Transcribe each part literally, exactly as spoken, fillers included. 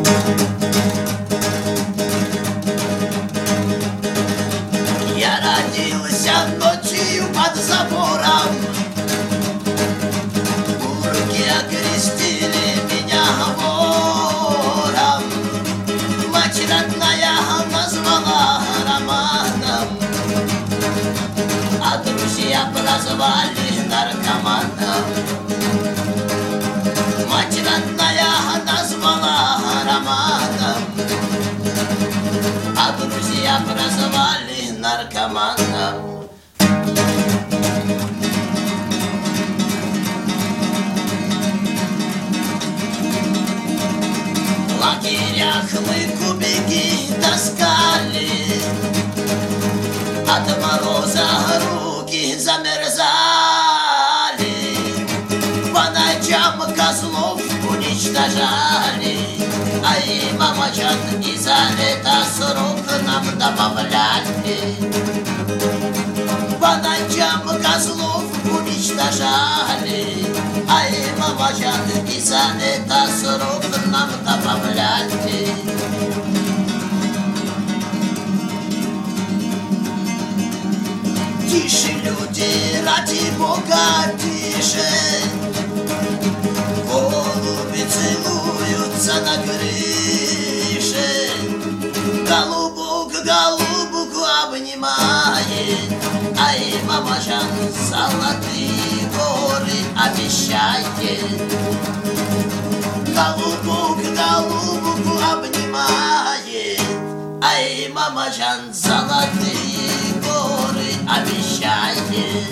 Я родился ночью под забором, бурки окрестили меня вором. Мать родная назвала Романом, а друзья прозвали наркоманом. Мать родная назвала Романом, а друзья прозвали наркоманом. В лагерях мы кубики таскали, от мороза руки замерзали. По ночам козлов уничтожали, а и мамочат и за это срок нам добавляли. По ночам козлов уничтожали, а и мамочат и за это срок нам добавляли. Тише, люди, ради Бога, тише. Голуби целуются на крыше, голубок голубку обнимает, а и мамаша золотые горы обещает. Голубок голубку обнимает, а и мамаша золотые горы обещает.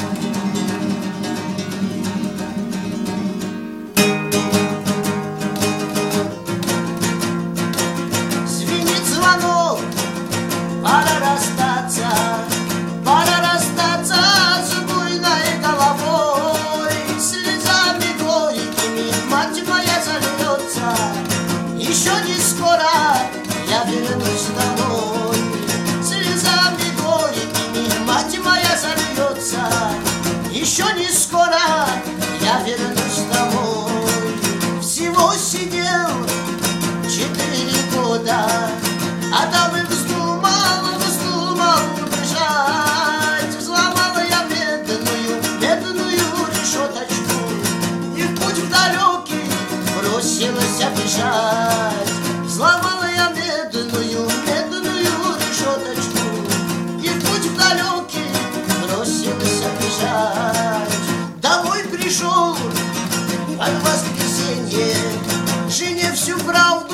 Пора расстаться, пора расстаться с буйной головой, слезами горькими мать моя зальется. Еще не скоро я вернусь домой, слезами горькими мать моя зальется. Еще не скоро я вернусь домой. Всего сидел четыре года, а там и вздумал, вздумал бежать. Взломала я медную, медную решеточку и в путь в далекий бросилась бежать. Взломала я медную, медную решеточку и в путь в далекий бросилась бежать. Домой пришел под воскресенье, жене всю правду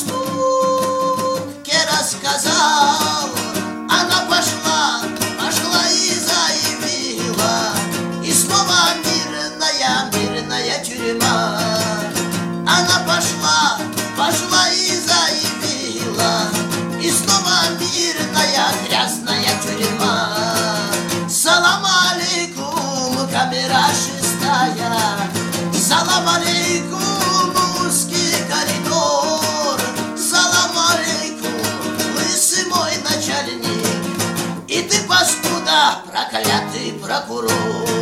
сказал. Она пошла, пошла и заявила, и снова мирная, мирная тюрьма. Она пошла, пошла и заявила, и снова мирная, грязная тюрьма. Салам алейкум, камера шестая, салам алейкум, узкий коридор, салам алейкум, мой начальник, и ты, паскуда, проклятый прокурор.